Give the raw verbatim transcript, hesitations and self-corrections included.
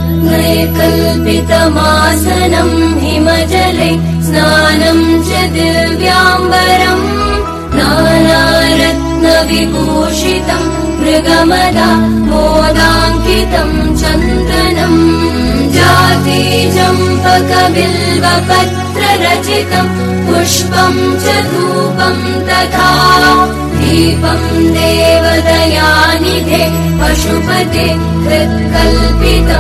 रत्नैकल्पितमासनम् हिमजले स्नानं च दिव्याम्बरम् नानारत्नविभूषितम् मृगमदा मोदाङ्कितम् चन्दनम् जातिचम्पकबिल्वपत्ररचितम् पुष्पम् च धूपम् तथा दीपम् देवदयानिधे पशुपते हृत्कल्पितम्।